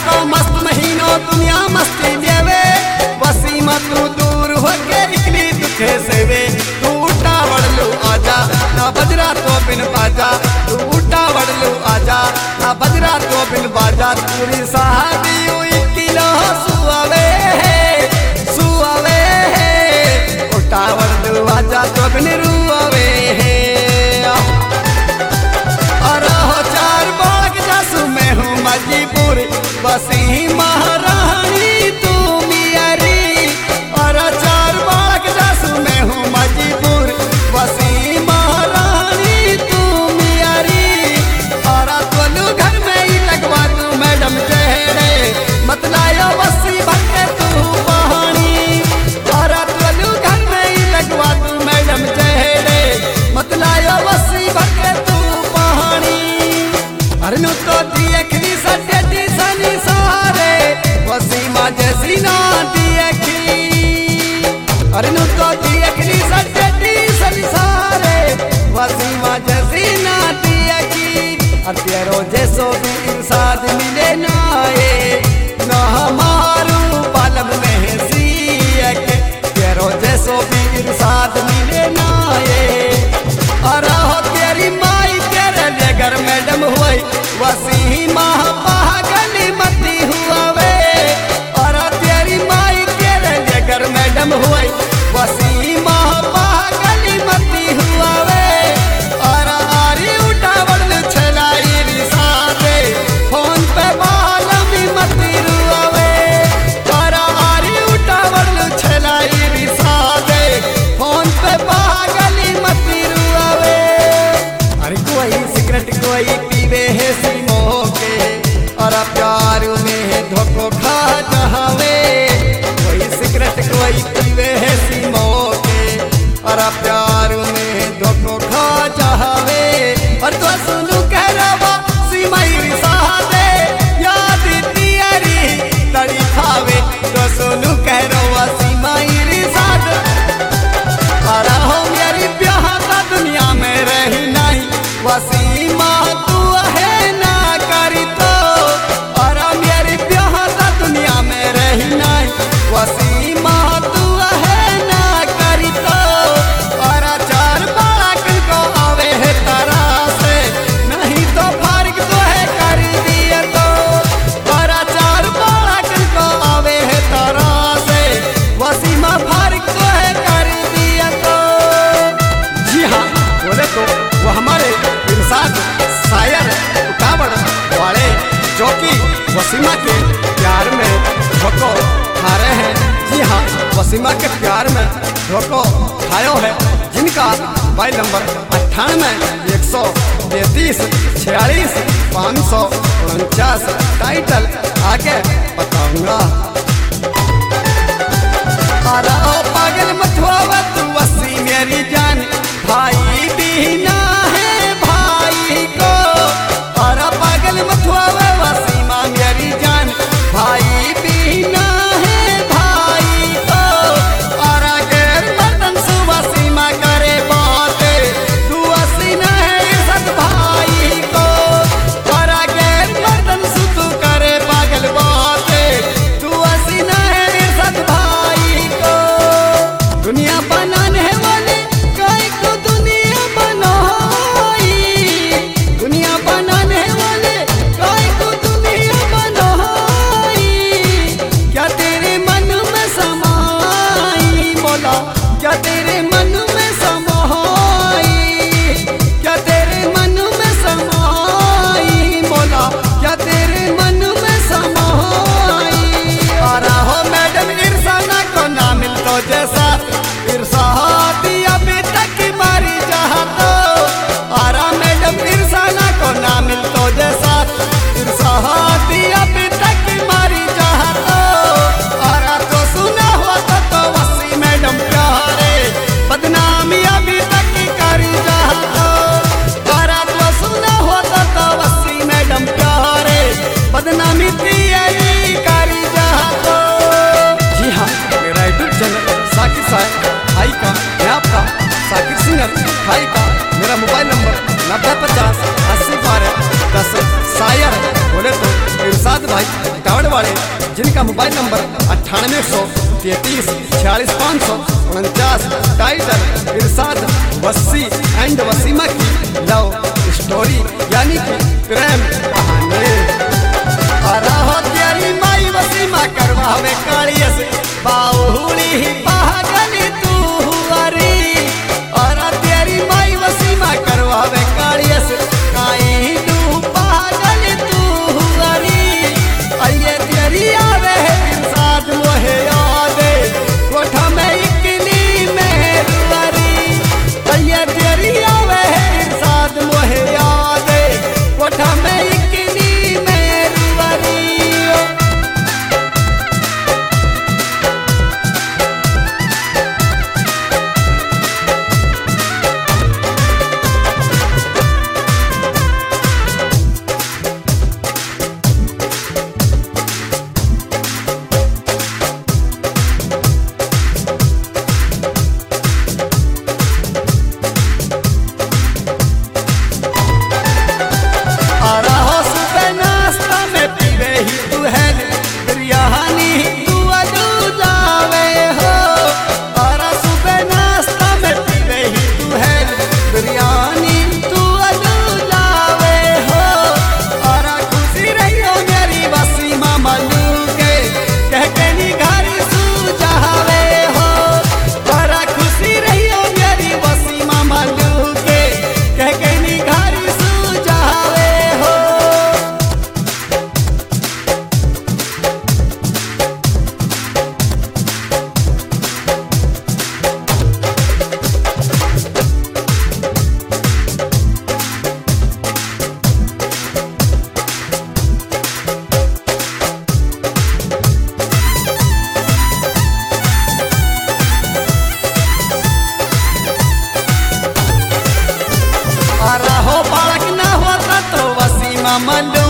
को मस्त महीनो दुनिया मस्ती देवे वसीमा तू दूर होके इकली दुखे सेवे तू उठा वड़लू आजा ना बजरा तो बिन बाजा तू उठा वड़लू आजा ना बजरा तो बिन बाजा पूरी साहबी किलो सुआवे उठा वड़लू आजा तो बिन रुआवे और हो चार बाग जासू मैं हूँ मजबूर वसी महारानी तू मियारी और चार बाग जासू मैं हूँ मजबूर वसी महारानी तू मियारी और तोलू घर में ही लगवा तू मैडम चेहरे मत लायो वसी भटके तू पहाड़ी और तोलू घर में ही लगवा तू मैडम चेहरे मत लायो वसी भटके तू पहाड़ी अरे नु तो दियखरी सटे सनी सारे वसीमा जैसी ना दियखरी अरे नु तो दियखरी सटे सनी सारे वसीमा जैसी ना दियखरी और तेरो जैसो भी इंसान मिले ना ना हमारू पालम में सियक तेरो जैसो भी इंसान मिले ना और हो तेरी माई तेरे लेकर मैडम हुई वसीमा पागल मती हुआ वे और तेरी माई तेरे लेकर मैडम हुई वसीमा पागल मती हुआ वे और आरी उठावड़ छलाई रिसाते फोन पे मालूम मती हुआ वे और आरी उठावड़ छलाई रिसाते फोन पे पागल मती हुआ वे अरे कोई सिगरेट कोई पीवे है सीमो के और प्यार में धोखो खा जावे कोई सिगरेट कोई पीवे है सीमो के और प्यार में धोखो खा जावे और तो सुनू कह रहा सीमाई रिसादे याद तियारी तड़ी खावे तो सुनू कह रहा सीमाई रिसाद और हो मेरी ब्याह का दुनिया में रही नहीं वसीमा तू है ना करी तो और मेरी ब्याह का दुनिया में रही नहीं वसीमा तू है ना करी तो और चार बालक को आवे है तारा से नहीं तो फारिग तो है कर दिया तो और चार बालक को आवे है तारा से वसीमा फारिग तो है कर दिया तो जी हाँ बोले तो वो हमारे शायर उठावड़ वाले जो कि वसीमा के प्यार में धोखो खा रहे हैं जी हाँ वसीमा के प्यार में धोखो खायो है जिनका मोबाइल नंबर 98 133 46 549 टाइटल आगे बताऊंगा पागल मथुआ तू वसी मेरी जान भाई बीना है भाई को और पागल मथुआ वसीमा मेरी जान भाई बीना है भाई को और अगर मर्दन सु वसीमा करे बात तू वसीना है सत भाई को और अगर मर्दन सु तू करे पागल बात तू वसीना है सत भाई को दुनिया बन भाई दावड़ वाले, जिनका मोबाइल नंबर 9833464549। टाइटल इरशाद वसी एंड वसीमा की लव स्टोरी यानी कि प्रेम कहानी। हो तेरी माई वसीमा करवावे कालियस बाहुली पागल तू हुआरी। और तेरी माई वसीमा करवावे कालियस काई तू पागल तू हुआरी। आइए तेरी आवे इरशाद मोहे यादे कोठा में इकली मेहरबारी। आइए तेरी आवे इरशाद मोहे यादे कोठा में इकली मेहरबारी। Mando